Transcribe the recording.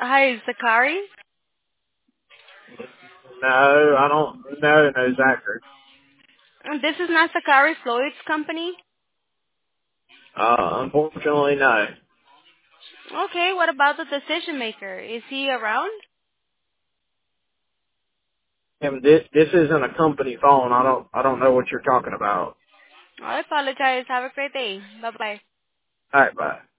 Hi, Zachary. No, I don't know no Zachary. This is not Zachary Floyd's company. Unfortunately, no. Okay, what about the decision maker? Is he around? This isn't a company phone. I don't know what you're talking about. I apologize. Have a great day. Bye-bye. All right, bye.